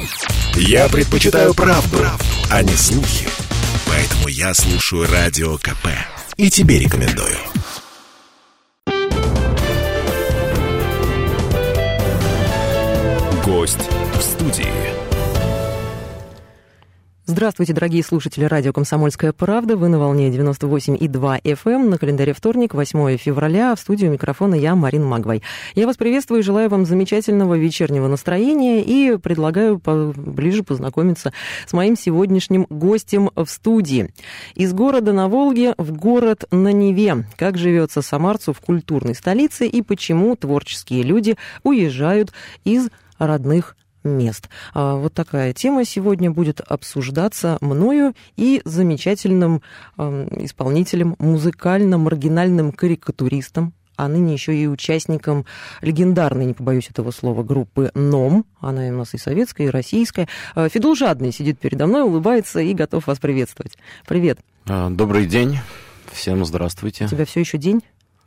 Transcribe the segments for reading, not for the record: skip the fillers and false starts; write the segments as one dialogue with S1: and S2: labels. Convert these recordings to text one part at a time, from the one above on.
S1: Я предпочитаю правду, а не слухи. Поэтому я слушаю Радио КП. И тебе рекомендую. Гость в студии.
S2: Здравствуйте, дорогие слушатели радио «Комсомольская правда». Вы на волне 98,2 FM. На календаре вторник, 8 февраля. В студию микрофона я, Марина Магвай. Я вас приветствую и желаю вам замечательного вечернего настроения. И предлагаю ближе познакомиться с моим сегодняшним гостем в студии. Из города на Волге в город на Неве. Как живется самарцу в культурной столице и почему творческие люди уезжают из родных мест. Вот такая тема сегодня будет обсуждаться мною и замечательным исполнителем, музыкально-маргинальным карикатуристом, а ныне еще и участником легендарной, не побоюсь этого слова, группы «НОМ». Она у нас и советская, и российская. Федул Жадный сидит передо мной, улыбается и готов вас приветствовать. Привет.
S3: Добрый день. Всем здравствуйте.
S2: У тебя все еще день?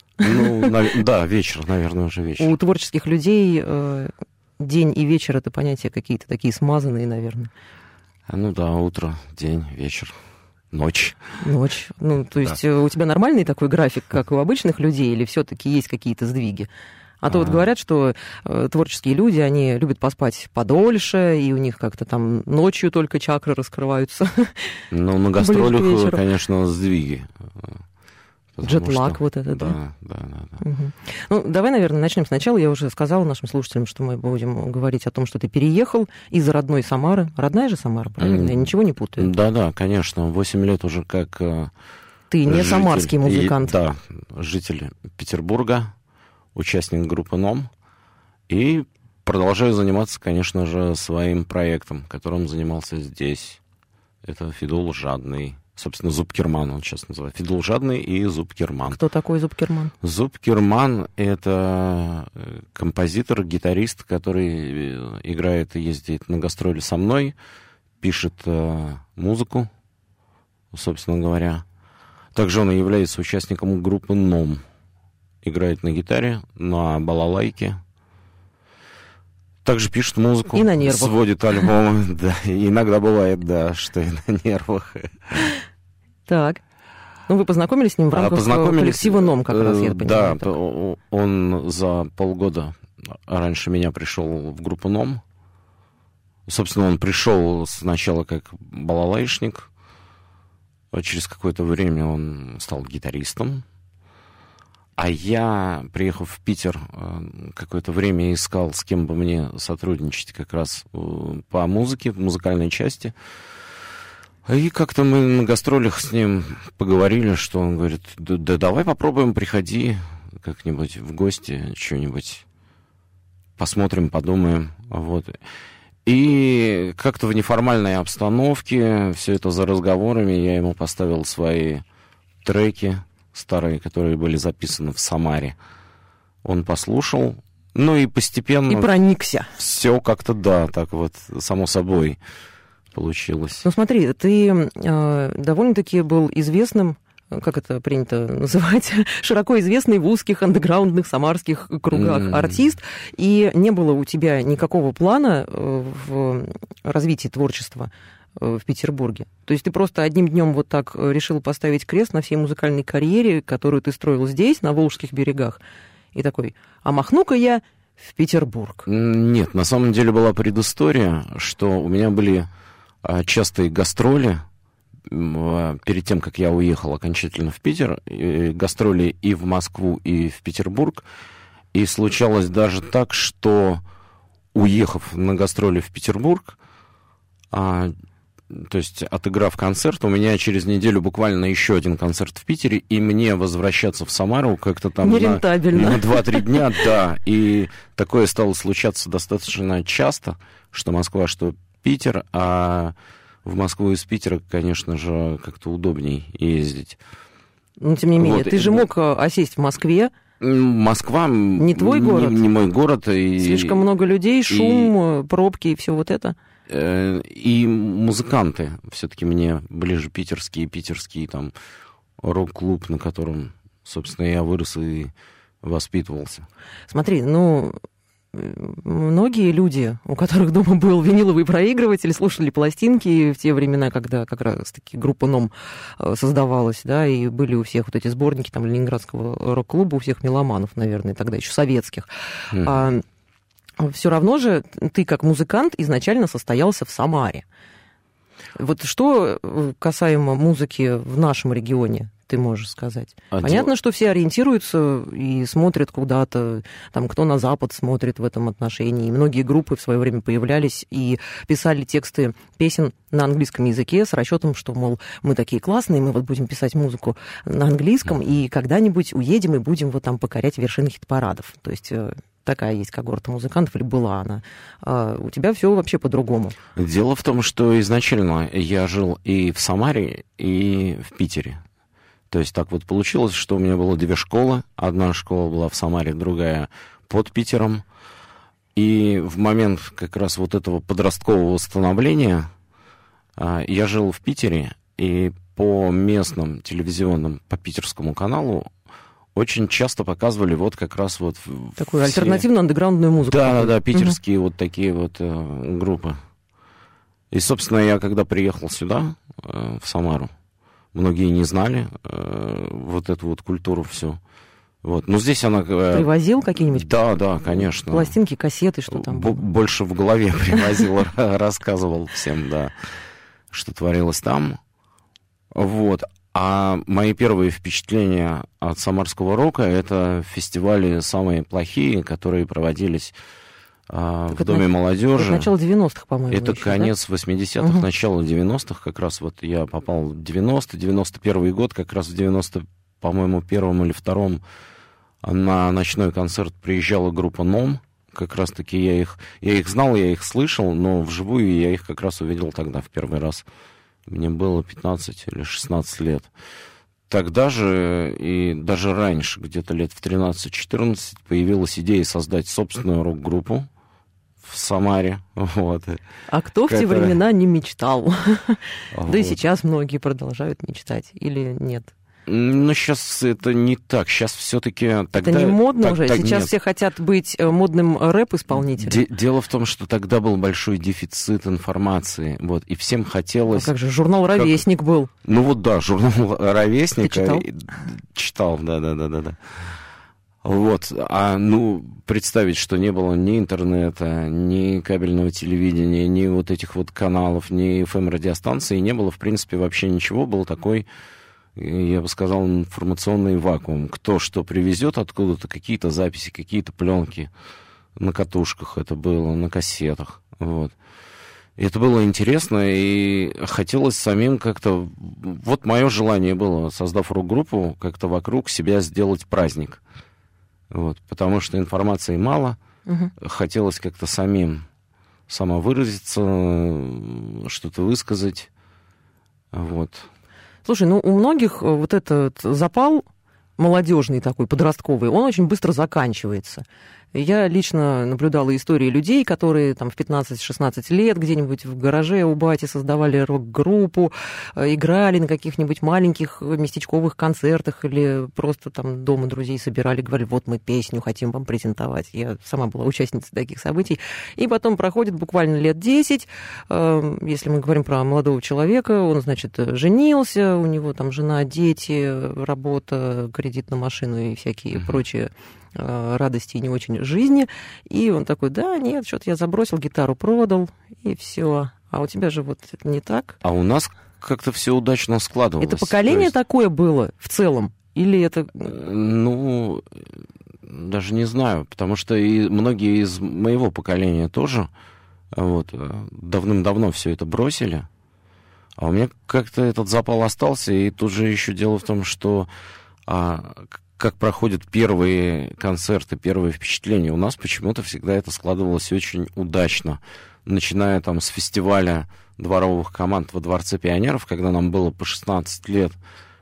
S3: Да, вечер, наверное, уже вечер.
S2: У творческих людей день и вечер — это понятия какие-то такие смазанные, наверное.
S3: Ну да, утро, день, вечер, ночь.
S2: Ночь. То есть у тебя нормальный такой график, как у обычных людей, или все-таки есть какие-то сдвиги? А то вот говорят, что творческие люди, они любят поспать подольше, и у них как-то там ночью только чакры раскрываются.
S3: Ну, на гастролях, конечно, сдвиги.
S2: Джетлаг вот этот,
S3: да? Да.
S2: Угу. Ну, давай, наверное, начнем сначала. Я уже сказала нашим слушателям, что мы будем говорить о том, что ты переехал из родной Самары. Родная же Самара, правильно? Я ничего не путаю?
S3: Да, конечно. 8 лет уже как
S2: ты не самарский музыкант.
S3: Да, житель Петербурга, участник группы «НОМ». И продолжаю заниматься, конечно же, своим проектом, которым занимался здесь. Это Федул Жадный. Собственно, Зубкерман он сейчас называет. Федул Жадный и Зубкерман.
S2: Кто такой Зубкерман?
S3: Зубкерман — это композитор, гитарист, который играет и ездит на гастроли со мной, пишет музыку, собственно говоря. Также он является участником группы «НОМ». Играет на гитаре, на балалайке. Также пишет музыку.
S2: И на нервах.
S3: Сводит альбомы. Да, иногда бывает, да, что и на нервах.
S2: Так. Ну, вы познакомились с ним в рамках коллектива «НОМ», как раз, я понимаю.
S3: Да, он за полгода раньше меня пришел в группу «НОМ». Собственно, он пришел сначала как балалайшник, а через какое-то время он стал гитаристом. А я, приехав в Питер, какое-то время искал, с кем бы мне сотрудничать как раз по музыке, в музыкальной части. И как-то мы на гастролях с ним поговорили, что он говорит, да давай попробуем, приходи как-нибудь в гости, что-нибудь посмотрим, подумаем. Вот. И как-то в неформальной обстановке, все это за разговорами, я ему поставил свои треки старые, которые были записаны в Самаре. Он послушал, ну и постепенно...
S2: И проникся.
S3: Все как-то, да, так вот, само собой получилось.
S2: Ну смотри, ты довольно-таки был известным, как это принято называть, широко известный в узких андеграундных самарских кругах артист, и не было у тебя никакого плана в развитии творчества в Петербурге. То есть ты просто одним днем вот так решил поставить крест на всей музыкальной карьере, которую ты строил здесь, на Волжских берегах, и такой, а махну-ка я в Петербург.
S3: Нет, на самом деле была предыстория, что у меня были частые гастроли перед тем, как я уехал окончательно в Питер, гастроли и в Москву, и в Петербург. И случалось даже так, что, уехав на гастроли в Петербург, то есть отыграв концерт, у меня через неделю буквально еще один концерт в Питере, и мне возвращаться в Самару как-то там на 2-3 дня, да. И такое стало случаться достаточно часто, что Москва, что Питер, а в Москву из Питера, конечно же, как-то удобней ездить.
S2: Но, тем не менее, ты же мог осесть в Москве.
S3: Москва
S2: не твой город.
S3: Не мой город.
S2: Слишком много людей, шум, пробки и все вот это.
S3: И музыканты все-таки мне ближе питерские, там, рок-клуб, на котором, собственно, я вырос и воспитывался.
S2: Смотри, ну, многие люди, у которых дома был виниловый проигрыватель, слушали пластинки в те времена, когда как раз-таки группа НОМ создавалась, да, и были у всех вот эти сборники там Ленинградского рок-клуба, у всех меломанов, наверное, тогда еще советских. Все равно же ты, как музыкант, изначально состоялся в Самаре. Вот что касаемо музыки в нашем регионе, ты можешь сказать? Понятно, что все ориентируются и смотрят куда-то, там, кто на Запад смотрит в этом отношении. И многие группы в свое время появлялись и писали тексты песен на английском языке с расчетом, что, мол, мы такие классные, мы вот будем писать музыку на английском, и когда-нибудь уедем и будем вот там покорять вершины хит-парадов. То есть такая есть когорта музыкантов, или была она. А у тебя все вообще по-другому.
S3: Дело в том, что изначально я жил и в Самаре, и в Питере. То есть так вот получилось, что у меня было две школы. Одна школа была в Самаре, другая под Питером. И в момент как раз вот этого подросткового становления я жил в Питере, и по местным телевизионным, по питерскому каналу очень часто показывали вот как раз вот...
S2: Такую альтернативную андеграундную музыку.
S3: Да, питерские вот такие вот группы. И, собственно, я когда приехал сюда, в Самару, многие не знали вот эту вот культуру всю. Вот. Но здесь она...
S2: Привозил какие-нибудь?
S3: Да, конечно.
S2: Пластинки, кассеты, что там было?
S3: Больше в голове привозил, рассказывал всем, да, что творилось там. Вот. А мои первые впечатления от самарского рока — это фестивали самые плохие, которые проводились в Доме молодежи.
S2: Это начало 90-х, по-моему.
S3: Это
S2: еще,
S3: конец
S2: да?
S3: 80-х, начало 90-х. Как раз вот я попал в 91-й год, как раз в 91-м или 2-м на ночной концерт приезжала группа НОМ. Как раз-таки я их знал, я их слышал, но вживую я их как раз увидел тогда в первый раз. Мне было 15 или 16 лет. Тогда же, и даже раньше, где-то лет в 13-14, появилась идея создать собственную рок-группу в Самаре. Вот.
S2: А кто в те времена не мечтал? Да и сейчас многие продолжают мечтать, или нет?
S3: Ну, сейчас это не так. Сейчас все-таки...
S2: Это не модно уже? Сейчас все хотят быть модным рэп-исполнителем?
S3: Дело в том, что тогда был большой дефицит информации. Вот, и всем хотелось...
S2: А как же, журнал «Ровесник» был.
S3: Ну вот да, журнал «Ровесник».
S2: Ты читал?
S3: Читал, да. Вот, представить, что не было ни интернета, ни кабельного телевидения, ни вот этих вот каналов, ни FM-радиостанций, не было, в принципе, вообще ничего. Был такой, я бы сказал, информационный вакуум. Кто что привезет откуда-то, какие-то записи, какие-то пленки на катушках это было, на кассетах, вот. И это было интересно, и хотелось самим как-то... Вот мое желание было, создав рок-группу, как-то вокруг себя сделать праздник. Вот, потому что информации мало, хотелось как-то самовыразиться, что-то высказать, вот.
S2: Слушай, у многих вот этот запал молодежный такой, подростковый, он очень быстро заканчивается. Я лично наблюдала истории людей, которые там в 15-16 лет где-нибудь в гараже у бати создавали рок-группу, играли на каких-нибудь маленьких местечковых концертах или просто там дома друзей собирали, говорили, вот мы песню хотим вам презентовать. Я сама была участницей таких событий. И потом проходит буквально лет 10, если мы говорим про молодого человека, он, значит, женился, у него там жена, дети, работа, кредит на машину и всякие прочие радости и не очень жизни. И он такой, да, нет, что-то я забросил, гитару продал, и все. А у тебя же вот это не так.
S3: А у нас как-то все удачно складывалось.
S2: Это поколение такое было в целом? Или это...
S3: Ну, даже не знаю, потому что и многие из моего поколения тоже вот, давным-давно все это бросили. А у меня как-то этот запал остался, и тут же еще дело в том, что... как проходят первые концерты, первые впечатления. У нас почему-то всегда это складывалось очень удачно. Начиная там с фестиваля дворовых команд во Дворце пионеров, когда нам было по 16 лет,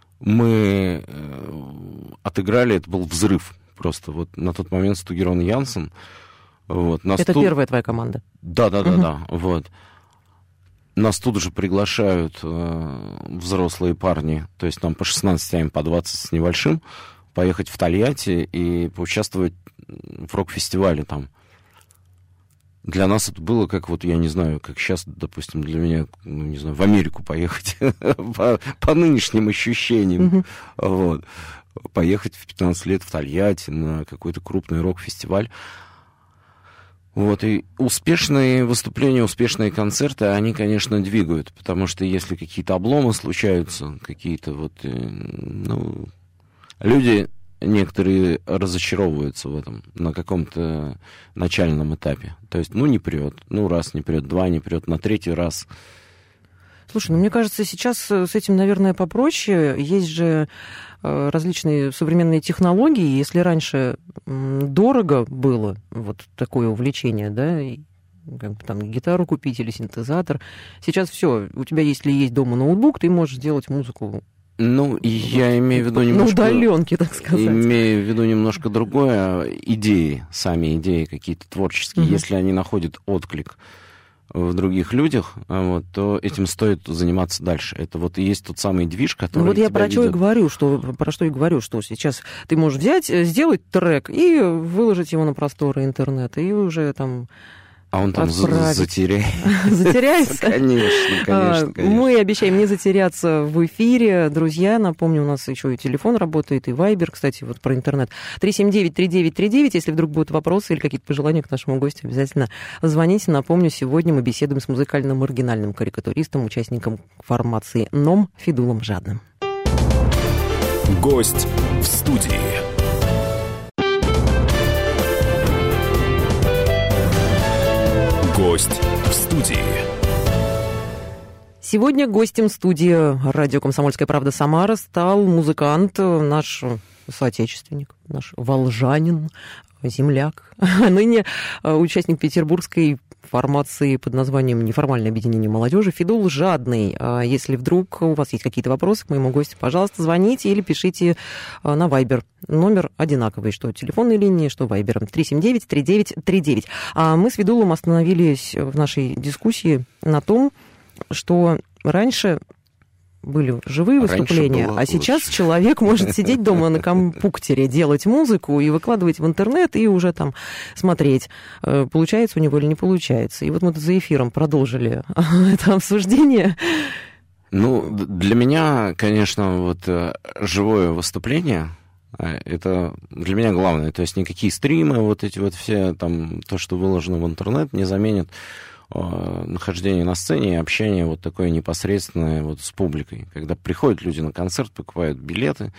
S3: мы отыграли, это был взрыв просто. Вот на тот момент Стугерон Янсен. Вот,
S2: это первая твоя команда?
S3: Да. Вот. Нас тут же приглашают взрослые парни, то есть нам по 16, а им по 20 с небольшим, поехать в Тольятти и поучаствовать в рок-фестивале там. Для нас это было как, вот, я не знаю, как сейчас, допустим, для меня, ну, не знаю, в Америку поехать по нынешним ощущениям. Вот. Поехать в 15 лет в Тольятти на какой-то крупный рок-фестиваль. Вот, и успешные выступления, успешные концерты, они, конечно, двигают, потому что если какие-то обломы случаются, какие-то вот, ну, люди некоторые разочаровываются в этом на каком-то начальном этапе. То есть, ну, не прет, ну, раз не прет, два не прет, на третий раз.
S2: Слушай, ну, мне кажется, сейчас с этим, наверное, попроще. Есть же различные современные технологии. Если раньше дорого было вот такое увлечение, да, как бы там гитару купить или синтезатор, сейчас все, у тебя, если есть дома ноутбук, ты можешь делать музыку.
S3: Ну, я имею в виду немножко...
S2: На удаленке, так сказать.
S3: Имею в виду немножко другое. Идеи, сами идеи какие-то творческие, если они находят отклик в других людях, вот, то этим стоит заниматься дальше. Это вот и есть тот самый движ, который...
S2: Ну вот я про что и говорю, что сейчас ты можешь взять, сделать трек и выложить его на просторы интернета, и уже там...
S3: А он там затеряется?
S2: Затеряется?
S3: Конечно.
S2: Мы обещаем не затеряться в эфире. Друзья, напомню, у нас еще и телефон работает, и Вайбер, кстати, вот про интернет. 379-3939. Если вдруг будут вопросы или какие-то пожелания к нашему гостю, обязательно звоните. Напомню, сегодня мы беседуем с музыкально-маргинальным карикатуристом, участником формации НОМ Федулом Жадным.
S1: Гость в студии. Гость в студии.
S2: Сегодня гостем студии радио «Комсомольская правда» Самара стал музыкант, наш соотечественник, наш волжанин, земляк, ныне участник петербургской формации под названием «Неформальное объединение молодежи» Федул Жадный. Если вдруг у вас есть какие-то вопросы к моему гостю, пожалуйста, звоните или пишите на Вайбер. Номер одинаковый, что телефонной линии, что Вайбером. 379-3939. А мы с Федулом остановились в нашей дискуссии на том, что раньше были живые выступления, а сейчас человек может сидеть дома на компьютере, делать музыку и выкладывать в интернет, и уже там смотреть, получается у него или не получается. И вот мы за эфиром продолжили это обсуждение.
S3: Ну, для меня, конечно, вот живое выступление, это для меня главное. То есть никакие стримы, вот эти вот все, там, то, что выложено в интернет, не заменят нахождение на сцене и общение вот такое непосредственное вот с публикой. Когда приходят люди на концерт, покупают билеты,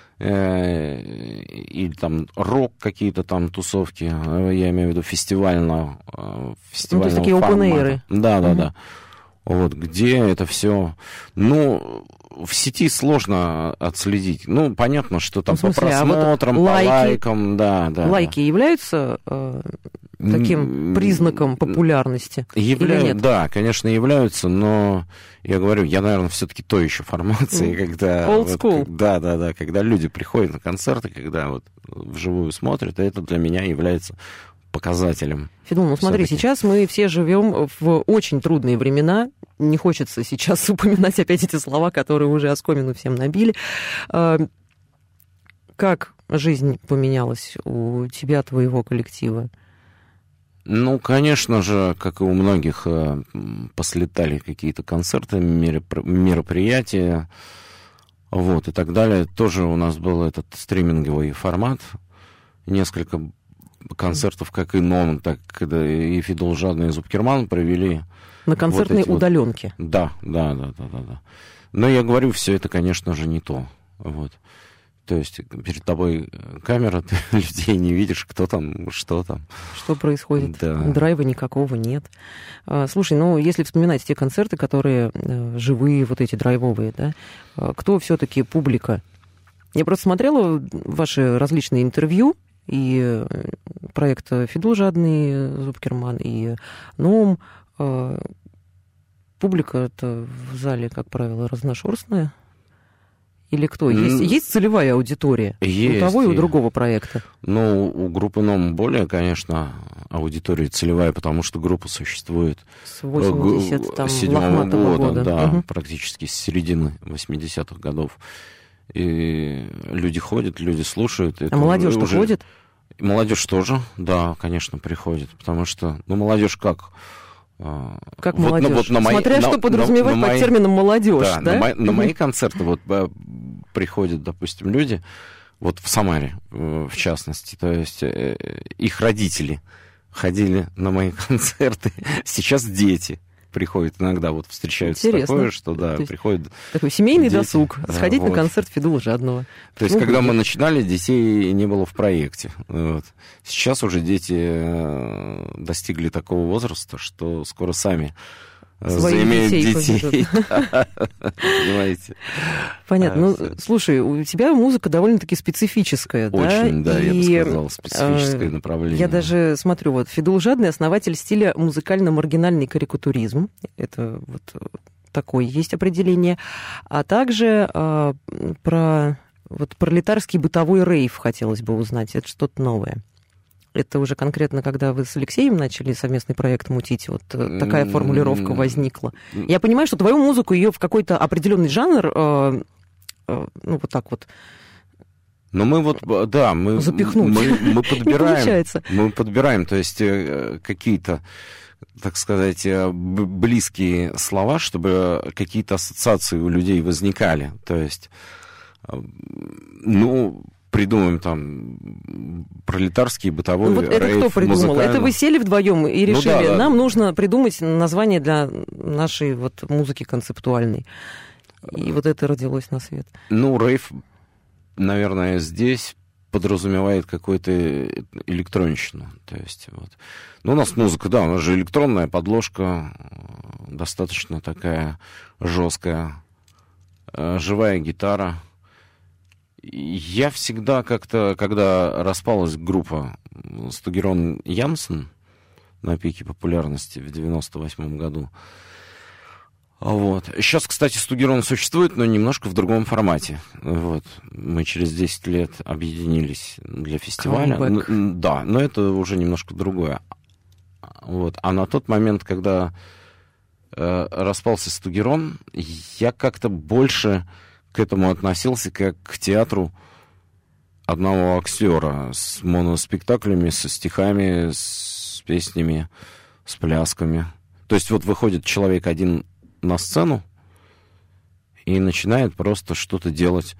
S3: или там рок какие-то там тусовки, я имею в виду фестивального
S2: ну, то есть такие open-air'ы.
S3: Да. Вот, где это все... Ну, в сети сложно отследить. Ну, понятно, что там по просмотрам, по лайкам, да.
S2: Лайки являются таким признаком популярности? Или нет?
S3: Да, конечно, являются, но я говорю, я, наверное, все-таки той еще формации, когда...
S2: Old school.
S3: Да, когда люди приходят на концерты, когда вот вживую смотрят, это для меня является показателем.
S2: Федул, ну смотри, сейчас мы все живем в очень трудные времена. Не хочется сейчас упоминать опять эти слова, которые уже оскомину всем набили. Как жизнь поменялась у тебя, твоего коллектива?
S3: Ну, конечно же, как и у многих, послетали какие-то концерты, мероприятия, вот, и так далее. Тоже у нас был этот стриминговый формат, несколько концертов, как и НОМ, так и Федул Жадный, и Зубкерман провели.
S2: На концертной удаленке.
S3: Да. Но я говорю, все это, конечно же, не то. Вот. То есть перед тобой камера, ты людей не видишь, кто там, что там.
S2: Что происходит.
S3: Да.
S2: Драйва никакого нет. Слушай, ну, если вспоминать те концерты, которые живые, вот эти драйвовые, да, кто все-таки публика? Я просто смотрела ваши различные интервью, и проект Федул Жадный, Зубкерман, и НОМ. Публика-то в зале, как правило, разношерстная. Или кто? Есть целевая аудитория
S3: есть,
S2: у того и у другого проекта?
S3: Ну, у группы НОМ более, конечно, аудитория целевая, потому что группа существует
S2: с 87-го года.
S3: Да, практически с середины 80-х годов. И люди ходят, люди слушают.
S2: А молодежь-то ходит?
S3: Молодежь тоже, да, конечно, приходит, потому что, молодежь как?
S2: Как молодежь? Смотря что подразумевать под термином молодежь, да?
S3: На мои концерты вот приходят, допустим, люди, вот в Самаре, в частности, то есть их родители ходили на мои концерты, сейчас дети приходят иногда, вот встречаются.
S2: Интересно.
S3: Такое, что, да, приходят...
S2: Такой семейный
S3: дети,
S2: досуг, сходить на концерт Федула Жадного.
S3: То есть, когда мы начинали, детей не было в проекте. Вот. Сейчас уже дети достигли такого возраста, что скоро сами заимеют детей. Понимаете?
S2: Понятно. Слушай, у тебя музыка довольно-таки специфическая, да?
S3: Очень, да, я бы сказал, специфическое направление.
S2: Я даже смотрю, вот Федул Жадный — основатель стиля музыкально-маргинальный карикатуризм. Это вот такое есть определение. А также про пролетарский бытовой рейв хотелось бы узнать. Это что-то новое. Это уже конкретно, когда вы с Алексеем начали совместный проект мутить, вот такая формулировка возникла. Я понимаю, что твою музыку, ее в какой-то определенный жанр, вот так вот.
S3: Но мы вот, да, мы подбираем. Мы подбираем, то есть какие-то, так сказать, близкие слова, чтобы какие-то ассоциации у людей возникали. То есть, придумаем там пролетарский бытовой рейв.
S2: Это кто придумал? Это вы сели вдвоем и решили, нам нужно придумать название для нашей вот музыки концептуальной. И вот это родилось на свет.
S3: Рейв, наверное, здесь подразумевает какую-то электронщину. То есть, вот. У нас музыка, да, у нас же электронная подложка, достаточно такая жесткая, живая гитара. Я всегда как-то, когда распалась группа Стугерон Янсен на пике популярности в 98 году, вот. Сейчас, кстати, Стугерон существует, но немножко в другом формате. Вот. Мы через 10 лет объединились для фестиваля. Да, но это уже немножко другое. Вот. А на тот момент, когда распался Стугерон, я как-то больше к этому относился как к театру одного актера с моноспектаклями, со стихами, с песнями, с плясками. То есть вот выходит человек один на сцену и начинает просто что-то делать.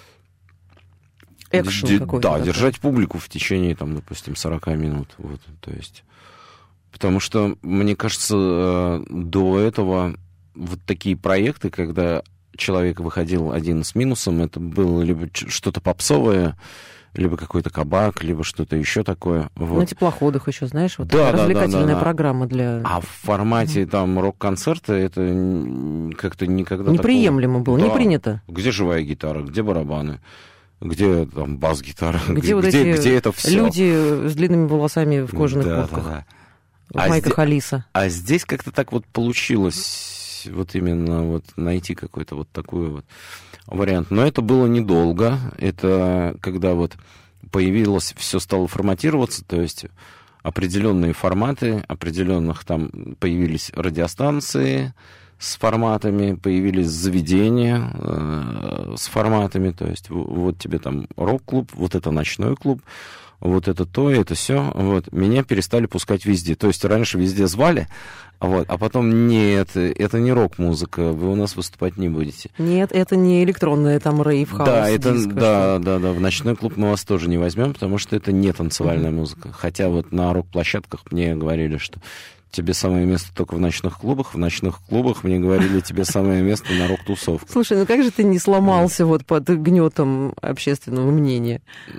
S2: Экшен какой-то.
S3: Да, держать публику в течение, там, допустим, 40 минут. Вот, то есть, потому что, мне кажется, до этого вот такие проекты, когда человек выходил один с минусом, это было либо что-то попсовое, либо какой-то кабак, либо что-то еще такое. Вот.
S2: На теплоходах еще, знаешь, вот да, развлекательная программа для...
S3: А в формате там рок-концерта это как-то никогда
S2: неприемлемо
S3: такого...
S2: было, не принято.
S3: Где живая гитара, где барабаны, где там бас-гитара,
S2: где это все? Люди с длинными волосами в кожаных куртках, в майках Алиса.
S3: А здесь как-то так вот получилось вот именно вот найти какой-то вот такой вот вариант. Но это было недолго. Это когда вот появилось, все стало форматироваться, то есть определенные форматы, определенных там появились радиостанции с форматами, появились заведения с форматами, то есть вот тебе там рок-клуб, вот это ночной клуб, вот это то, это все. Вот. Меня перестали пускать везде. То есть раньше везде звали, вот, а потом нет, это не рок-музыка, вы у нас выступать не будете.
S2: Нет, это не электронная там рейв-хаус.
S3: Да, это, да, в ночной клуб мы вас тоже не возьмем, потому что это не танцевальная музыка. Хотя вот на рок-площадках мне говорили, что тебе самое место только в ночных клубах. В ночных клубах мне говорили, тебе самое место на рок-тусовках.
S2: Слушай, как же ты не сломался вот под гнетом общественного мнения?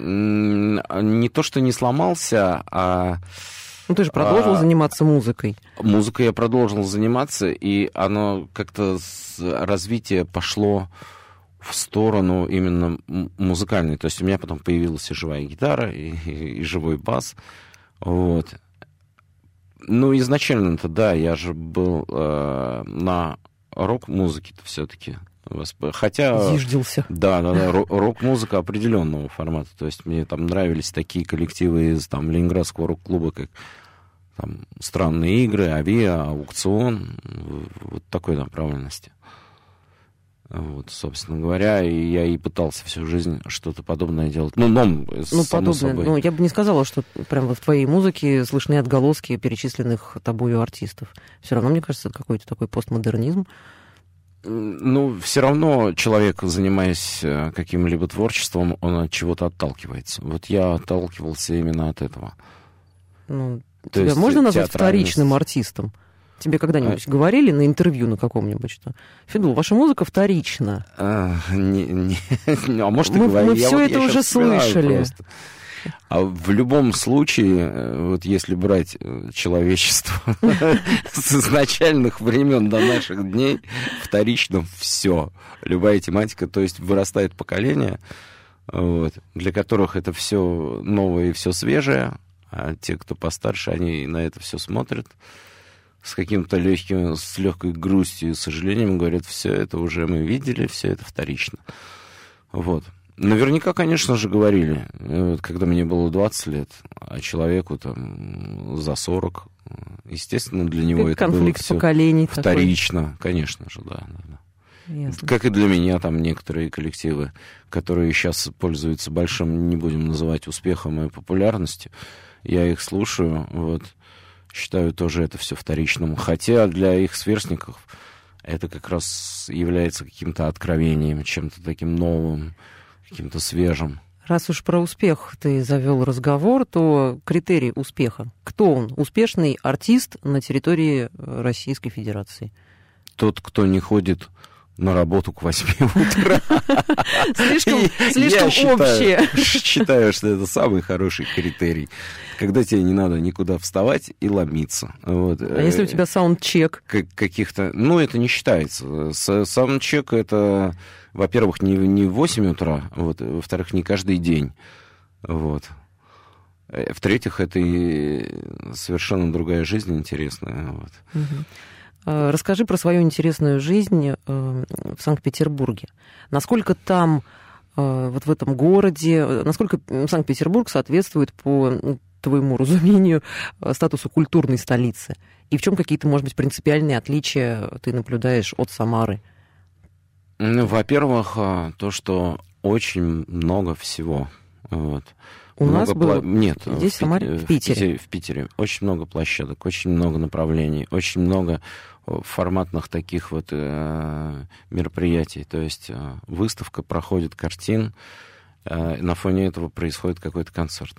S3: Не то, что не сломался, а...
S2: ты же продолжил заниматься музыкой.
S3: Музыкой я продолжил заниматься, и оно как-то развитие пошло в сторону именно музыкальной. То есть у меня потом появилась и живая гитара, и живой бас. Вот. Изначально-то, да, я же был на рок-музыке-то все-таки. Хотя...
S2: Зиждился.
S3: Да, рок-музыка определенного формата. То есть мне там нравились такие коллективы из там ленинградского рок-клуба, как там «Странные игры», «Авиа», «Аукцион». Вот такой направленности. Вот, собственно говоря, и я и пытался всю жизнь что-то подобное делать. Само
S2: подобное.
S3: собой.
S2: Я бы не сказала, что прям в твоей музыке слышны отголоски перечисленных тобою артистов. Все равно, мне кажется, это какой-то такой постмодернизм.
S3: Все равно человек, занимаясь каким-либо творчеством, он от чего-то отталкивается. Вот я отталкивался именно от этого.
S2: Тебя можно назвать вторичным артистом? Тебе когда-нибудь говорили на интервью на каком-нибудь, что Федул, ваша музыка вторична?
S3: Может, и говорили.
S2: Мы все это уже слышали.
S3: А в любом случае, вот если брать человечество с изначальных времен до наших дней, вторично все. Любая тематика, то есть вырастает поколение, для которых это все новое и все свежее, а те, кто постарше, они на это все смотрят с каким-то с легкой грустью и сожалением, говорят, все это уже мы видели, все это вторично. Наверняка, конечно же, говорили, когда мне было 20 лет, а человеку там за 40, естественно, для него это было все вторично, такой. Конечно же, да. Ясно. Как и для меня там некоторые коллективы, которые сейчас пользуются большим, не будем называть, успехом и популярностью, я их слушаю, считаю тоже это все вторичным. Хотя для их сверстников это как раз является каким-то откровением, чем-то таким новым, каким-то свежим.
S2: Раз уж про успех ты завел разговор, то критерий успеха. Кто он? Успешный артист на территории Российской Федерации?
S3: Тот, кто не ходит на работу к 8 утра.
S2: Слишком общее.
S3: Я считаю, что это самый хороший критерий. Когда тебе не надо никуда вставать и ломиться.
S2: А если у тебя саундчек?
S3: Каких-то... это не считается. Саундчек — это, во-первых, не в 8 утра, во-вторых, не каждый день. В-третьих, это и совершенно другая жизнь интересная.
S2: Расскажи про свою интересную жизнь в Санкт-Петербурге. Насколько там, в этом городе, насколько Санкт-Петербург соответствует, по твоему разумению, статусу культурной столицы? И в чем какие-то, может быть, принципиальные отличия ты наблюдаешь от Самары?
S3: Во-первых, то, что очень много всего.
S2: У нас было...
S3: Нет,
S2: здесь, в Самаре, в Питере.
S3: В Питере. Очень много площадок, очень много направлений, очень много форматных таких мероприятий. То есть выставка проходит картин, на фоне этого происходит какой-то концерт.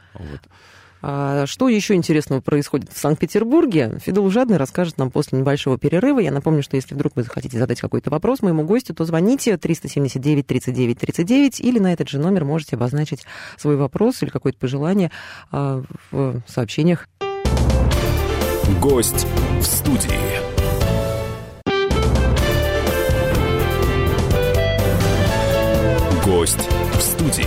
S2: А что еще интересного происходит в Санкт-Петербурге? Федул Жадный расскажет нам после небольшого перерыва. Я напомню, что если вдруг вы захотите задать какой-то вопрос моему гостю, то звоните 379 39 39 или на этот же номер можете обозначить свой вопрос или какое-то пожелание в сообщениях.
S1: Гость в студии. Гость в студии.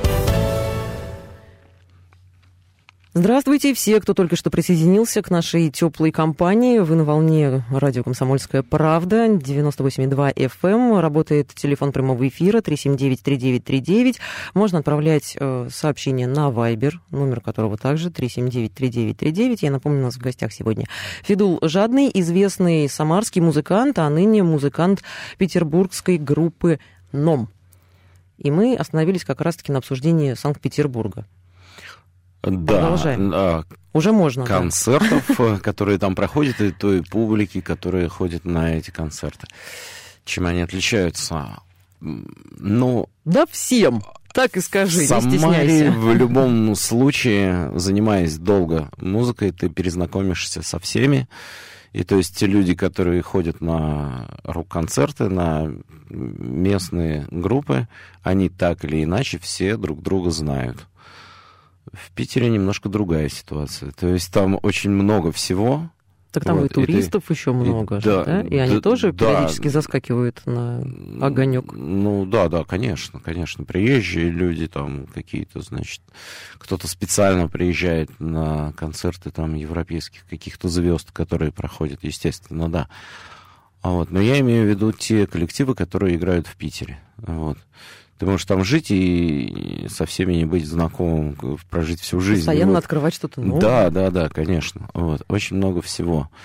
S2: Здравствуйте, все, кто только что присоединился к нашей теплой компании. Вы на волне радио «Комсомольская правда», 98,2 FM. Работает телефон прямого эфира 379-3939. Можно отправлять сообщения на Viber, номер которого также 379-3939. Я напомню, у нас в гостях сегодня Федул Жадный, известный самарский музыкант, а ныне музыкант петербургской группы «Ном». И мы остановились как раз-таки на обсуждении Санкт-Петербурга.
S3: Да,
S2: продолжаем. Уже можно.
S3: Концертов, которые там проходят, и той публики, которая ходит на эти концерты. Чем они отличаются?
S2: Да всем. Так и скажи, не стесняйся.
S3: В Самаре в любом случае, занимаясь долго музыкой, ты перезнакомишься со всеми. И то есть те люди, которые ходят на рок-концерты, на местные группы, они так или иначе все друг друга знают. В Питере немножко другая ситуация. То есть там очень много всего.
S2: Так там и туристов еще много, да? И они тоже периодически заскакивают на огонек.
S3: Да, конечно. Приезжие люди там какие-то, значит, кто-то специально приезжает на концерты там европейских каких-то звезд, которые проходят, естественно, да. Но я имею в виду те коллективы, которые играют в Питере. Ты можешь там жить и со всеми не быть знакомым, прожить всю жизнь.
S2: Постоянно открывать что-то новое.
S3: Да, конечно. Очень много всего.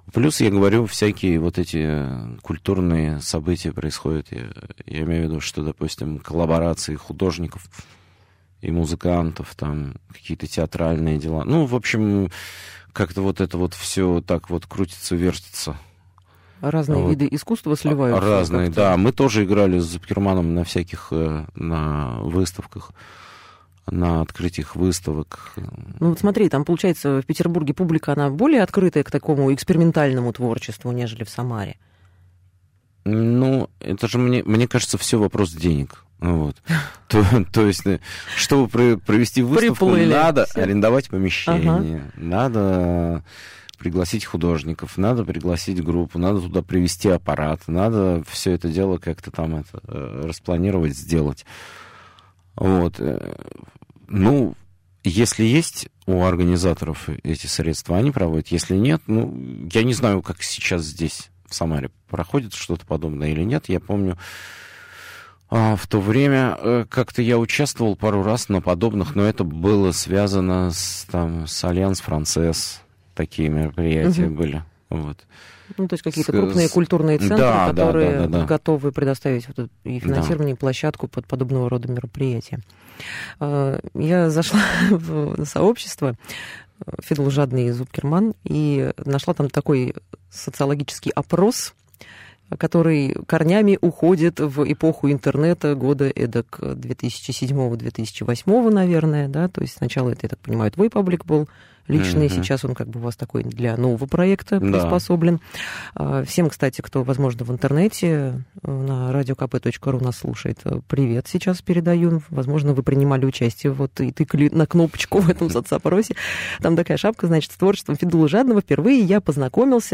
S3: Плюс, я говорю, всякие вот эти культурные события происходят. Я имею в виду, что, допустим, коллаборации художников и музыкантов, там какие-то театральные дела. Ну, в общем, как-то вот это вот все так вот крутится, вертится.
S2: Разные вот виды искусства сливаются.
S3: Разные, да. Мы тоже играли с Зубкерманом на всяких на выставках, на открытиях выставок.
S2: Ну вот смотри, там, получается, в Петербурге публика, она более открытая к такому экспериментальному творчеству, нежели в Самаре?
S3: Ну, это же, мне кажется, все вопрос денег. Вот. То есть, чтобы провести выставку, надо арендовать помещение, надо пригласить художников, надо пригласить группу, надо туда привезти аппарат, надо все это дело как-то там распланировать, сделать. Вот. Ну, если есть у организаторов эти средства, они проводят. Если нет, ну, я не знаю, как сейчас здесь, в Самаре, проходит что-то подобное или нет. Я помню, в то время как-то я участвовал пару раз на подобных, но это было связано с Альянс Францесс. Такие мероприятия были. Вот.
S2: Ну, то есть какие-то крупные культурные центры, которые готовы предоставить вот и финансирование, и площадку под подобного рода мероприятия. Я зашла в сообщество «Фидл Жадный» и Зубкерман и нашла там такой социологический опрос, который корнями уходит в эпоху интернета года эдак 2007-2008, наверное, да, то есть сначала это, я так понимаю, твой паблик был личный, сейчас он как бы у вас такой для нового проекта приспособлен. Всем, кстати, кто, возможно, в интернете на radiokp.ru нас слушает, привет сейчас передаю. Возможно, вы принимали участие вот и тыкали на кнопочку в этом соцопросе. Там такая шапка, значит, с творчеством Фидла Жадного впервые я познакомилась.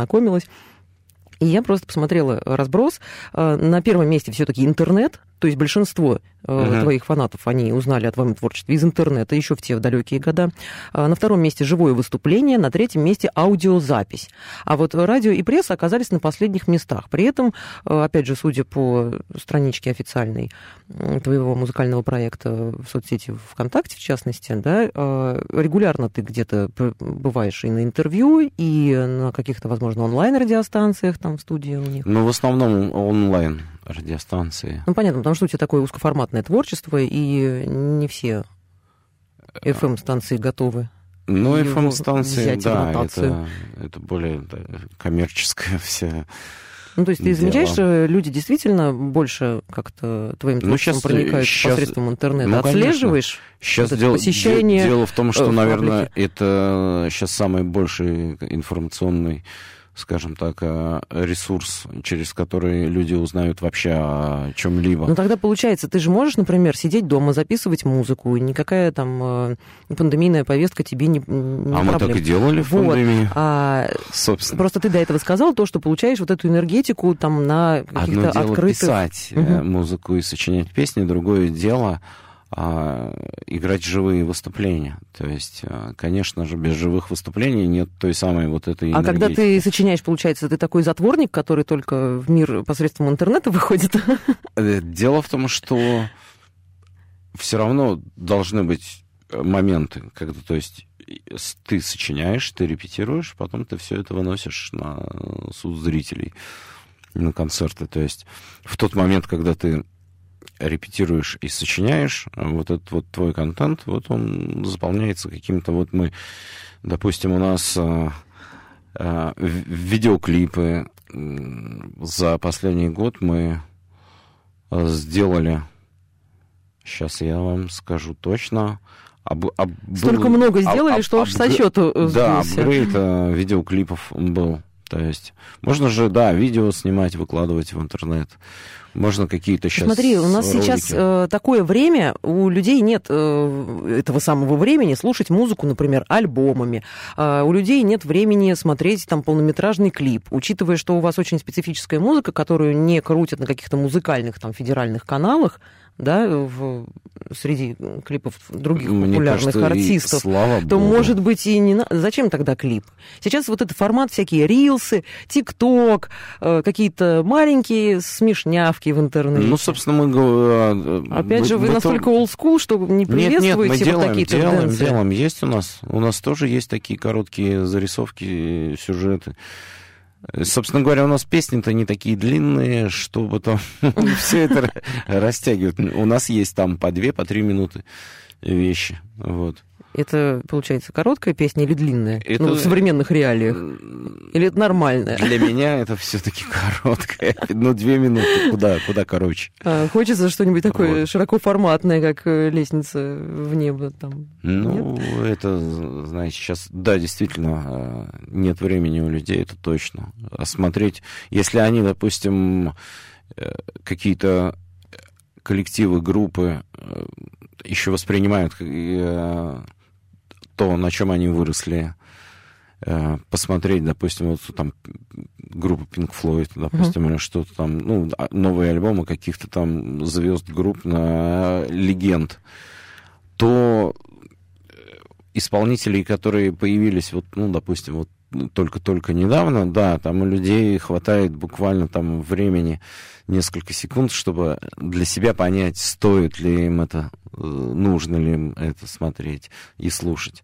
S2: И я просто посмотрела разброс. На первом месте все-таки интернет, то есть большинство твоих фанатов, они узнали о твоем творчестве из интернета еще в те далекие года. На втором месте живое выступление, на третьем месте аудиозапись. А вот радио и пресса оказались на последних местах. При этом, опять же, судя по страничке официальной твоего музыкального проекта в соцсети ВКонтакте, в частности, да, регулярно ты где-то бываешь и на интервью, и на каких-то, возможно, онлайн-радиостанциях там в студии у них.
S3: Ну, в основном онлайн радиостанции.
S2: Ну, понятно, потому что у тебя такое узкоформатное творчество, и не все FM-станции готовы.
S3: Ну, FM-станции, да, это более коммерческая вся.
S2: Ну, то есть ты замечаешь, люди действительно больше как-то твоим творчеством проникаются посредством интернета?
S3: Ну,
S2: отслеживаешь
S3: сейчас
S2: посещение?
S3: Дело в том, что, наверное, это сейчас самый больший информационный, скажем так, ресурс, через который люди узнают вообще о чем-либо.
S2: Ну, тогда получается, ты же можешь, например, сидеть дома, записывать музыку, и никакая там пандемийная повестка тебе не проблема.
S3: Мы так и делали в пандемии,
S2: собственно. Просто ты до этого сказал то, что получаешь вот эту энергетику там на каких-то
S3: открытых... Одно дело писать музыку и сочинять песни, другое дело играть живые выступления. То есть, конечно же, без живых выступлений нет той самой вот этой энергетики.
S2: А когда ты сочиняешь, получается, ты такой затворник, который только в мир посредством интернета выходит?
S3: Дело в том, что все равно должны быть моменты, когда, то есть, ты сочиняешь, ты репетируешь, потом ты все это выносишь на суд зрителей, на концерты. То есть, в тот момент, когда ты репетируешь и сочиняешь, вот этот вот твой контент, вот он заполняется каким-то вот мы, допустим, у нас видеоклипы за последний год мы сделали, сейчас я вам скажу точно,
S2: столько много сделали, что аж со счету сбился.
S3: Да, апгрейд видеоклипов был. То есть можно же, да, видео снимать, выкладывать в интернет. Можно какие-то сейчас
S2: Смотри, у нас
S3: ролики.
S2: Сейчас такое время, у людей нет этого самого времени слушать музыку, например, альбомами. У людей нет времени смотреть там полнометражный клип. Учитывая, что у вас очень специфическая музыка, которую не крутят на каких-то музыкальных там федеральных каналах, да, среди клипов других
S3: Мне
S2: популярных
S3: кажется,
S2: артистов,
S3: слава
S2: то,
S3: богу.
S2: может быть, и не надо. Зачем тогда клип? Сейчас вот этот формат, всякие рилсы, ТикТок, какие-то маленькие смешнявки в интернете.
S3: Ну, собственно, мы...
S2: Опять же, вы настолько олдскул, что не приветствуете
S3: нет, мы
S2: вот такие тенденции?
S3: делаем. Есть у нас тоже есть такие короткие зарисовки, сюжеты. Собственно говоря, у нас песни-то не такие длинные, чтобы там все это растягивать. У нас есть там по 2, по 3 минуты вещи. Вот.
S2: Это, получается, короткая песня или длинная?
S3: Это...
S2: Ну, в современных реалиях. Или это нормальная?
S3: Для меня это все-таки короткая. 2 минуты. Куда короче.
S2: Хочется что-нибудь такое широкоформатное, как «Лестница в небо». Там.
S3: Ну, нет? Это, знаете, сейчас, да, действительно, нет времени у людей, это точно. А смотреть, если они, допустим, какие-то коллективы, группы еще воспринимают то, на чем они выросли, посмотреть, допустим, вот там группу Pink Floyd, допустим, или что-то там, ну, новые альбомы каких-то там звезд, групп, легенд, то исполнителей, которые появились, вот, ну, допустим, вот только-только недавно, да, там у людей хватает буквально там времени несколько секунд, чтобы для себя понять, стоит ли им это, нужно ли им это смотреть и слушать.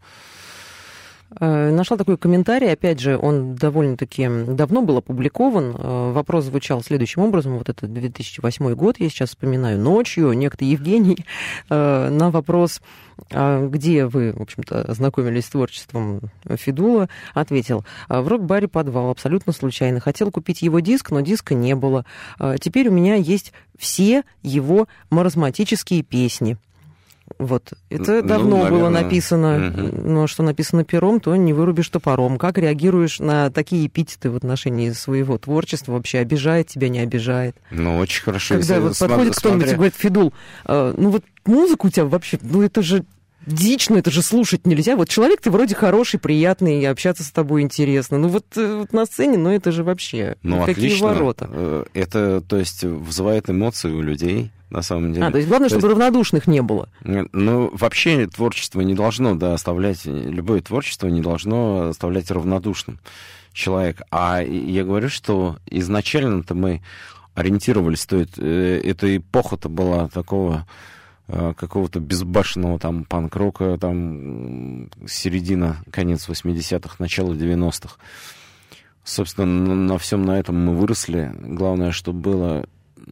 S2: Нашла такой комментарий, опять же, он довольно-таки давно был опубликован. Вопрос звучал следующим образом, вот это 2008 год, я сейчас вспоминаю, ночью некто Евгений на вопрос, где вы, в общем-то, ознакомились с творчеством Федула, ответил: в рок-баре «Подвал», абсолютно случайно. Хотел купить его диск, но диска не было. Теперь у меня есть все его маразматические песни. Вот. Это давно было написано, но что написано пером, то не вырубишь топором. Как реагируешь на такие эпитеты в отношении своего творчества? Вообще обижает тебя, не обижает?
S3: Ну, очень хорошо.
S2: Когда вот подходит кто-нибудь и говорит: Федул, ну вот музыка у тебя вообще, ну это же дичь, ну это же слушать нельзя. Вот человек ты вроде хороший, приятный, и общаться с тобой интересно. Ну вот на сцене, ну это же вообще какие
S3: отлично.
S2: Ворота.
S3: Это, то есть, вызывает эмоции у людей. На самом деле.
S2: То есть главное, чтобы равнодушных не было.
S3: Ну, вообще творчество не должно, да, оставлять, любое творчество не должно оставлять равнодушным человека. А я говорю, что изначально-то мы ориентировались, то эта эпоха-то была такого какого-то безбашенного там панк-рока, там середина, конец 80-х, начало 90-х. Собственно, на всем на этом мы выросли. Главное, чтобы было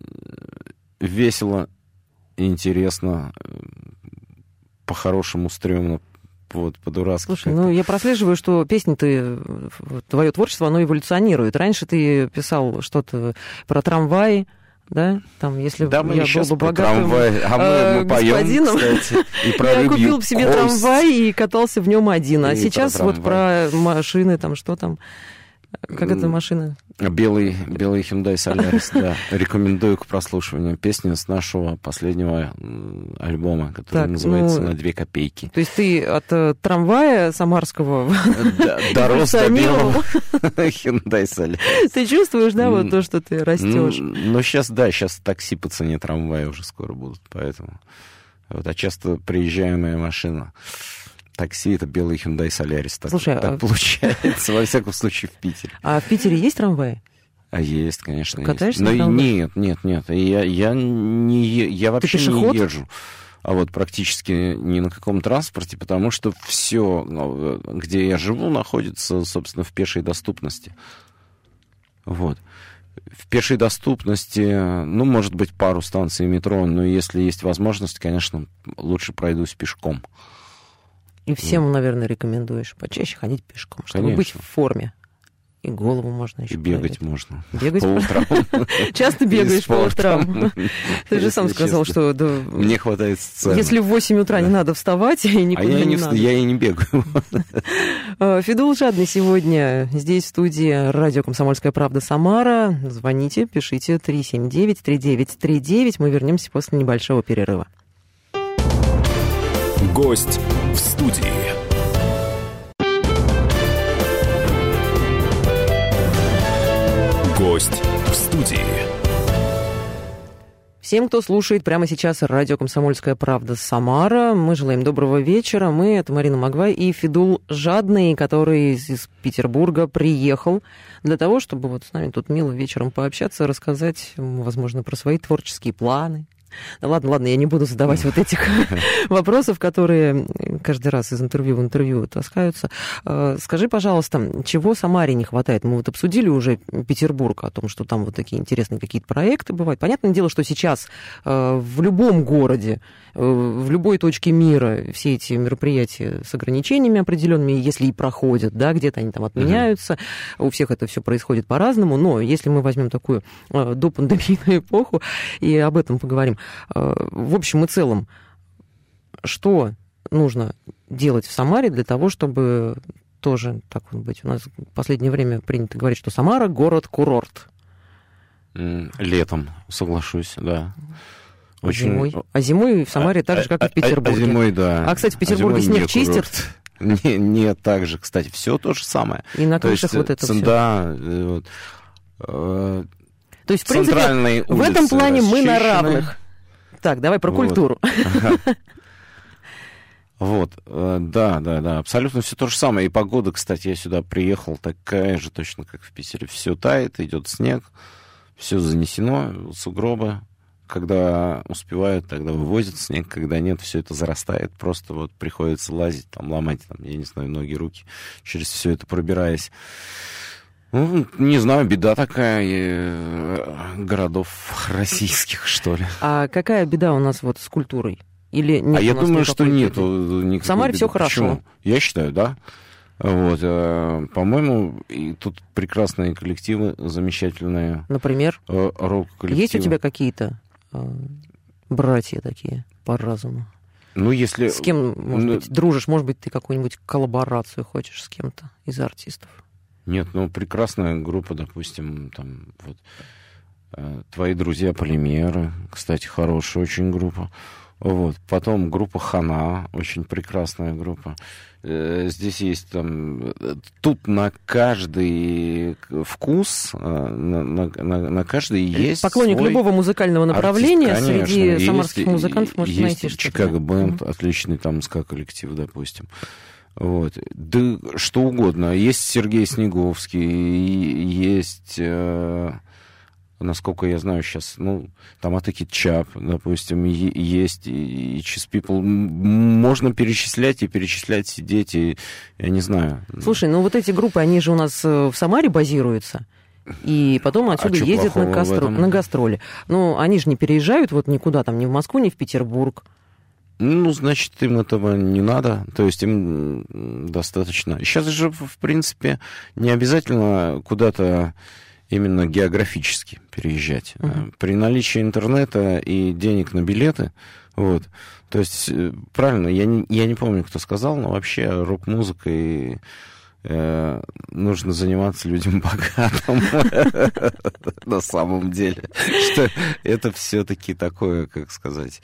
S3: весело, интересно, по-хорошему, стрёмно, вот, по-дурацки.
S2: Слушай, ну я прослеживаю, что песни-то, твое творчество, оно эволюционирует. Раньше ты писал что-то про трамваи, да? Там, если
S3: да, мы
S2: я
S3: был бы
S2: богатым
S3: мы поем, кстати, и про
S2: я
S3: рыбью
S2: купил себе
S3: кость.
S2: Трамвай и катался в нем один. А
S3: И
S2: сейчас
S3: про
S2: вот про машины, там, что там? Как эта машина?
S3: Белый Hyundai Solaris, да. Рекомендую к прослушиванию. Песня с нашего последнего альбома, который называется «На 2 копейки».
S2: То есть ты от трамвая самарского
S3: дорос до белого Hyundai Solaris.
S2: Ты чувствуешь, да, вот то, что ты растешь?
S3: Ну, сейчас такси по цене трамвая уже скоро будут, поэтому... Вот, а часто приезжаемая машина... Такси — это белый Hyundai Solaris.
S2: Слушай,
S3: так получается, во всяком случае, в Питере.
S2: А в Питере есть трамваи?
S3: А есть, конечно,
S2: катаешься
S3: есть.
S2: на трамвае?
S3: Нет. Я вообще не езжу. А вот практически ни на каком транспорте, потому что все, где я живу, находится, собственно, в пешей доступности. Вот. В пешей доступности, ну, может быть, пару станций метро, но если есть возможность, конечно, лучше пройдусь пешком.
S2: И всем, наверное, рекомендуешь почаще ходить пешком, чтобы
S3: Конечно.
S2: быть в форме. И голову можно еще
S3: И бегать
S2: проверить.
S3: можно.
S2: Бегать
S3: по утрам.
S2: Часто бегаешь по утрам. Ты же сам сказал, что...
S3: Мне хватает сцены.
S2: Если в 8 утра не надо вставать, и никуда не надо.
S3: Я и не бегаю.
S2: Федул Жадный сегодня здесь, в студии радио «Комсомольская правда» Самара. Звоните, пишите 379-3939. Мы вернемся после небольшого перерыва.
S1: Гость в студии. Гость в студии.
S2: Всем, кто слушает прямо сейчас радио «Комсомольская правда» Самара, мы желаем доброго вечера. Мы, это Марина Магвай и Федул Жадный, который из Петербурга приехал для того, чтобы вот с нами тут мило вечером пообщаться, рассказать, возможно, про свои творческие планы. Да ладно, я не буду задавать вот этих вопросов, которые каждый раз из интервью в интервью таскаются. Скажи, пожалуйста, чего Самаре не хватает? Мы вот обсудили уже Петербург, о том, что там вот такие интересные какие-то проекты бывают. Понятное дело, что сейчас в любом городе, в любой точке мира все эти мероприятия с ограничениями определенными, если и проходят, да, где-то они там отменяются, у всех это все происходит по-разному, но если мы возьмем такую допандемийную эпоху и об этом поговорим, в общем и целом, что нужно делать в Самаре для того, чтобы тоже так вот быть? У нас в последнее время принято говорить, что Самара — город-курорт.
S3: Летом, соглашусь, да.
S2: Очень... Зимой в Самаре так же, как и в Петербурге.
S3: Зимой, да.
S2: А, кстати, в Петербурге снег чистят?
S3: Нет, так же, кстати, все то же самое.
S2: И на крышах вот это все.
S3: Да,
S2: то есть, в принципе, в этом плане мы на равных. Так, давай про культуру.
S3: Вот, да, абсолютно все то же самое. И погода, кстати, я сюда приехал такая же точно, как в Питере. Все тает, идет снег, все занесено, сугробы. Когда успевают, тогда вывозят снег, когда нет, все это зарастает. Просто вот приходится лазить, там, ломать, там, я не знаю, ноги, руки, через все это пробираясь. Ну, не знаю, беда такая городов российских, что ли.
S2: А какая беда у нас вот с культурой? Или нет?
S3: Я думаю, что нет. В
S2: Самаре все хорошо.
S3: Почему? Я считаю, да. Вот, по-моему, и тут прекрасные коллективы, замечательные.
S2: Например?
S3: Рок-коллективы.
S2: Есть у тебя какие-то братья такие по разуму?
S3: Ну, если...
S2: С кем, может быть, дружишь? Может быть, ты какую-нибудь коллаборацию хочешь с кем-то из артистов?
S3: Нет, ну, прекрасная группа, допустим, там, вот, «Твои друзья Полимеры», кстати, хорошая очень группа. Вот. Потом группа «Хана», очень прекрасная группа. Здесь есть там... Тут на каждый вкус, на каждый есть
S2: поклонник
S3: свой
S2: любого музыкального направления
S3: артист, конечно.
S2: Среди самарских музыкантов может найти
S3: что-то. Есть
S2: Чикаго
S3: Бенд, отличный там ска-коллектив, допустим. Вот. Да что угодно. Есть Сергей Снеговский, есть... Насколько я знаю сейчас, ну, там Атаки Чап, допустим, есть, и Cheese People. Можно перечислять и перечислять, сидеть, и я не знаю.
S2: Слушай, ну вот эти группы, они же у нас в Самаре базируются, и потом отсюда ездят на гастроли. Ну, они же не переезжают вот никуда, там, ни в Москву, ни в Петербург.
S3: Ну, значит, им этого не надо, то есть им достаточно. Сейчас же, в принципе, не обязательно куда-то именно географически переезжать. При наличии интернета и денег на билеты, вот, то есть, правильно, я не помню, кто сказал, но вообще рок-музыкой нужно заниматься людям богатым на самом деле. Что это все-таки такое, как сказать,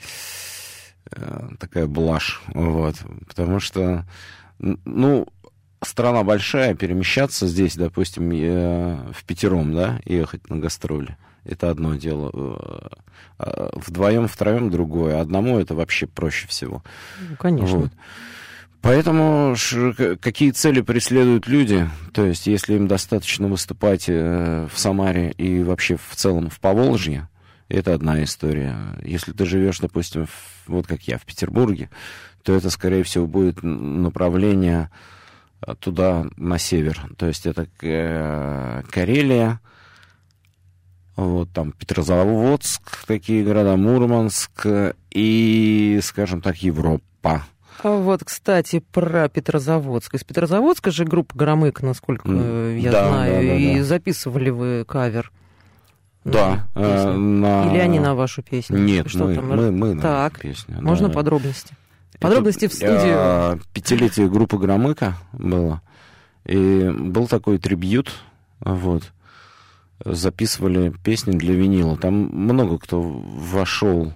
S3: такая блажь, вот, потому что, ну, страна большая, перемещаться здесь, допустим, впятером, да, ехать на гастроли, это одно дело. Вдвоем, втроем другое. Одному это вообще проще всего.
S2: Ну, конечно. Вот.
S3: Поэтому какие цели преследуют люди, то есть если им достаточно выступать в Самаре и вообще в целом в Поволжье, это одна история. Если ты живешь, допустим, вот как я, в Петербурге, то это, скорее всего, будет направление туда, на север. То есть это Карелия, вот там Петрозаводск, такие города, Мурманск и, скажем так, Европа.
S2: А вот, кстати, про Петрозаводск. Из Петрозаводска же группа «Громык», насколько я знаю, и записывали вы кавер.
S3: Да.
S2: Или они на вашу песню?
S3: Нет, мы на
S2: так,
S3: песню.
S2: Можно подробности? Подробности в студию.
S3: Пятилетие группы «Громыка» было. И был такой трибьют. Вот. Записывали песни для винила. Там много кто вошел.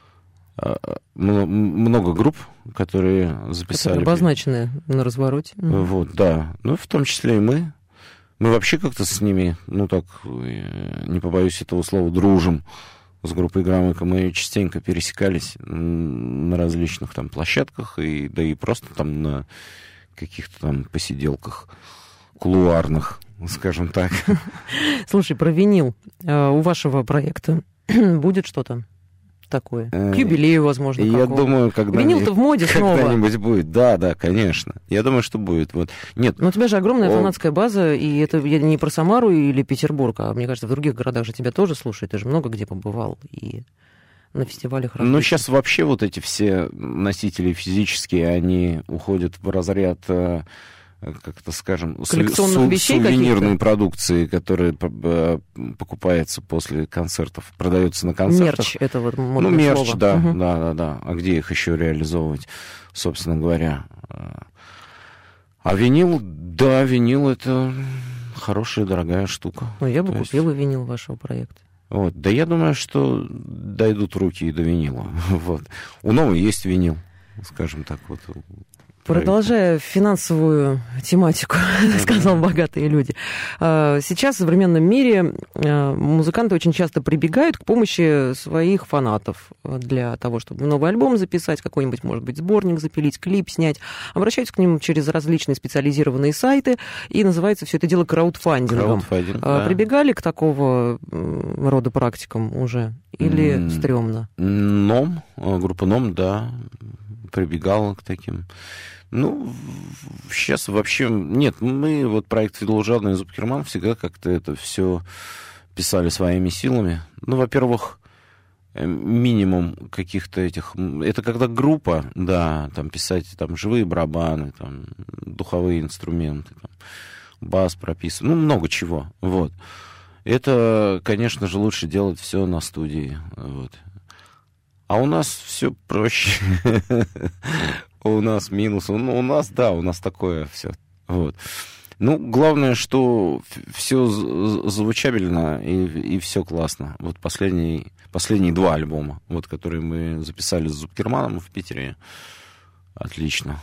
S3: Много групп, которые записали.
S2: Которые обозначены на развороте.
S3: Вот, да. Ну, в том числе и мы. Мы вообще как-то с ними, ну так, не побоюсь этого слова, дружим. с группой «Громыко» мы частенько пересекались на различных там площадках, да и просто там на каких-то там посиделках кулуарных, скажем так.
S2: Слушай, про винил. У вашего проекта будет что-то такое? К юбилею, возможно,
S3: я думаю,
S2: винил-то в моде снова.
S3: Когда-нибудь будет. Да, конечно. Я думаю, что будет. Вот. Нет.
S2: Но у тебя же огромная фанатская база, и это я не про Самару или Петербург, а мне кажется, в других городах же тебя тоже слушают. Ты же много где побывал и на фестивалях.
S3: Ну, сейчас вообще вот эти все носители физические, они уходят в разряд, как-то скажем,
S2: коллекционных вещей
S3: сувенирной продукции, которая покупается после концертов, продается на концертах.
S2: Мерч, это вот модное слово.
S3: Мерч, да, угу. да. А где их еще реализовывать, собственно говоря? А винил, да, винил это хорошая, дорогая штука.
S2: Ну, я бы купила винил вашего проекта.
S3: Вот. Да я думаю, что дойдут руки и до винила. Вот. У Новой есть винил, скажем так, вот.
S2: Продолжая финансовую тематику, сказал богатые люди. Сейчас в современном мире музыканты очень часто прибегают к помощи своих фанатов для того, чтобы новый альбом записать, какой-нибудь, может быть, сборник запилить, клип снять. Обращаются к ним через различные специализированные сайты, и называется все это дело краудфандингом.
S3: Да.
S2: Прибегали к такого рода практикам уже? Или стрёмно?
S3: НОМ, группа НОМ, да, прибегала к таким. Ну, сейчас вообще нет. Мы, вот проект «Фидл-Жадный» и «Зубкерман» всегда как-то это все писали своими силами. Ну, во-первых, минимум каких-то этих... Это когда группа, да, там писать там живые барабаны, там духовые инструменты, там, бас прописан, ну, много чего, вот. Это, конечно же, лучше делать все на студии, вот. А у нас все проще. У нас минус. Ну, у нас такое все. Вот. Ну, главное, что все звучабельно и все классно. Вот последние 2 альбома, вот, которые мы записали с Зубкерманом в Питере, отлично.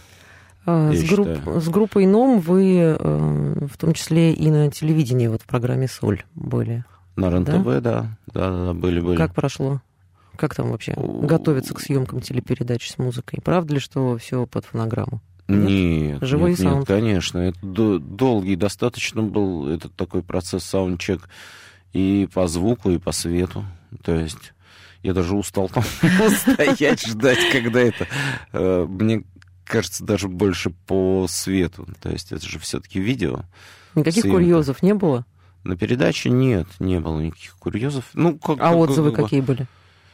S2: С группой НОМ вы в том числе и на телевидении, вот в программе «Соль» были.
S3: На РЕН-ТВ, да, были.
S2: Как прошло? Как там вообще готовиться к съемкам телепередач с музыкой? Правда ли, что все под фонограмму?
S3: Нет,
S2: живой саунд?
S3: Нет, конечно. Это долгий достаточно был этот такой процесс саундчек и по звуку, и по свету. То есть я даже устал там стоять, ждать, когда это... Мне кажется, даже больше по свету. То есть это же все-таки видео.
S2: Никаких курьезов не было?
S3: На передаче нет, не было никаких курьезов. Ну,
S2: отзывы какие были?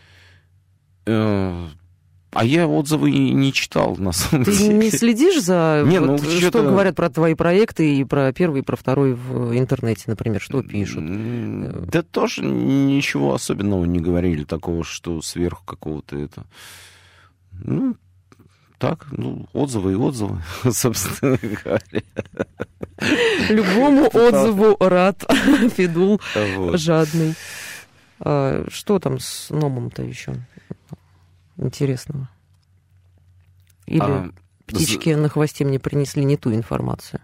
S3: А я отзывы не читал, на самом деле.
S2: Ты не следишь за... что говорят про твои проекты и про первый, и про второй в интернете, например? Что пишут?
S3: Да тоже ничего особенного не говорили, такого, что сверху какого-то это... Ну, так, отзывы и отзывы, собственно говоря.
S2: Любому отзыву рад, Фидул жадный. Что там с НОМом-то еще интересного? Или птички на хвосте мне принесли не ту информацию?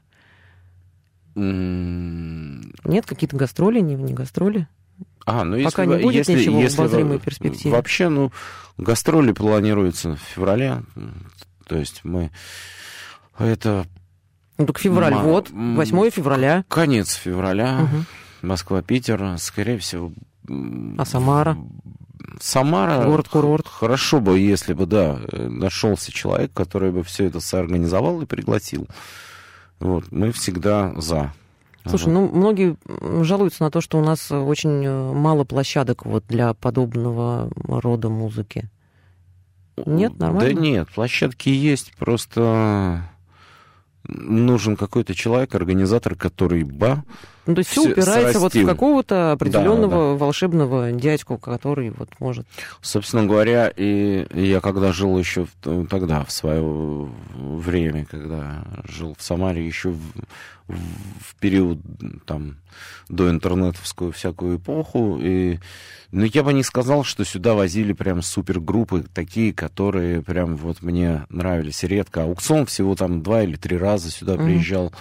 S2: Нет, какие-то гастроли, не гастроли? Пока не будет ничего в обозримой перспективе.
S3: Вообще, гастроли планируются в феврале. То есть мы... Это...
S2: так февраль, 8 февраля.
S3: Конец февраля. Угу. Москва-Питер, скорее всего...
S2: А Самара?
S3: Самара...
S2: Город-курорт.
S3: Хорошо бы, если бы, да, нашелся человек, который бы все это соорганизовал и пригласил. Вот, мы всегда за.
S2: Слушай, многие жалуются на то, что у нас очень мало площадок вот для подобного рода музыки. Нет, нормально?
S3: Да нет, площадки есть, просто нужен какой-то человек, организатор, который
S2: то есть все упирается вот в какого-то определенного волшебного дядьку, который вот может...
S3: Собственно говоря, и я когда жил еще тогда, в свое время, когда жил в Самаре, еще в период там до интернетовскую всякую эпоху, я бы не сказал, что сюда возили прям супергруппы, такие, которые прям вот мне нравились редко. Аукцион всего там 2 или 3 раза сюда приезжал.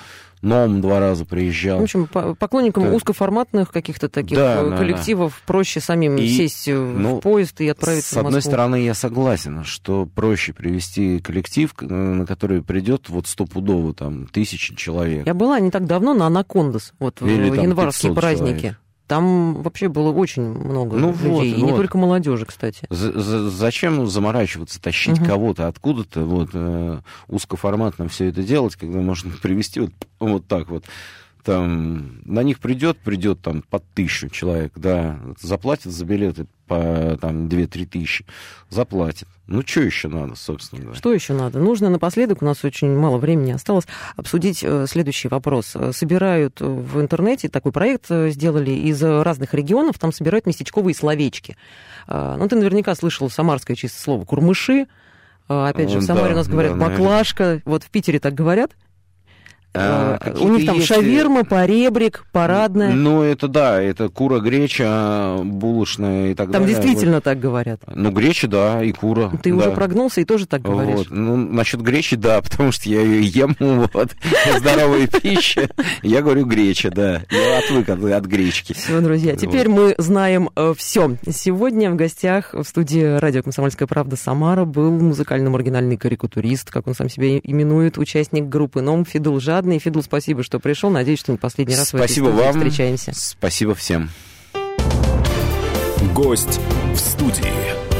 S3: Ном 2 раза приезжал.
S2: В общем, поклонникам узкоформатных каких-то таких коллективов проще самим сесть в поезд и отправиться в Москву.
S3: С одной стороны, я согласен, что проще привести коллектив, на который придет вот стопудово там 1000 человек.
S2: Я была не так давно на Анакондас, вот в январские праздники. Человек. Там вообще было очень много людей, и не только молодежи, кстати.
S3: Зачем заморачиваться, тащить кого-то откуда-то, узкоформатно все это делать, когда можно привести вот так вот. Там, на них придет там под 1000 человек, да, заплатят за билеты по там 2-3 тысячи, заплатят. Ну, что еще надо, собственно говоря?
S2: Что еще надо? Нужно напоследок, у нас очень мало времени осталось, обсудить следующий вопрос. Собирают в интернете, такой проект сделали из разных регионов, там собирают местечковые словечки. Ну, ты наверняка слышал самарское чисто слово «курмыши». Опять же, в Самаре у нас говорят «баклажка». Вот в Питере так говорят? У них там шаверма, поребрик, парадная.
S3: Ну, это да, это кура, греча, булочная и так далее.
S2: Там действительно так говорят.
S3: Ну, греча, да, и кура.
S2: Ты уже прогнулся и тоже так говоришь?
S3: Вот. Ну, насчет гречи, да, потому что я ее ем, здоровая пища. Я говорю греча, да. Я отвык от гречки.
S2: Все, друзья, теперь мы знаем все. Сегодня в гостях в студии радио «Комсомольская правда» Самара был музыкально-маргинальный карикатурист, как он сам себя именует, участник группы «Ном» Фидул Жадный. Фидул, спасибо, что пришел. Надеюсь, что мы последний раз в этой студии встречаемся.
S3: Спасибо всем.
S1: Гость в студии.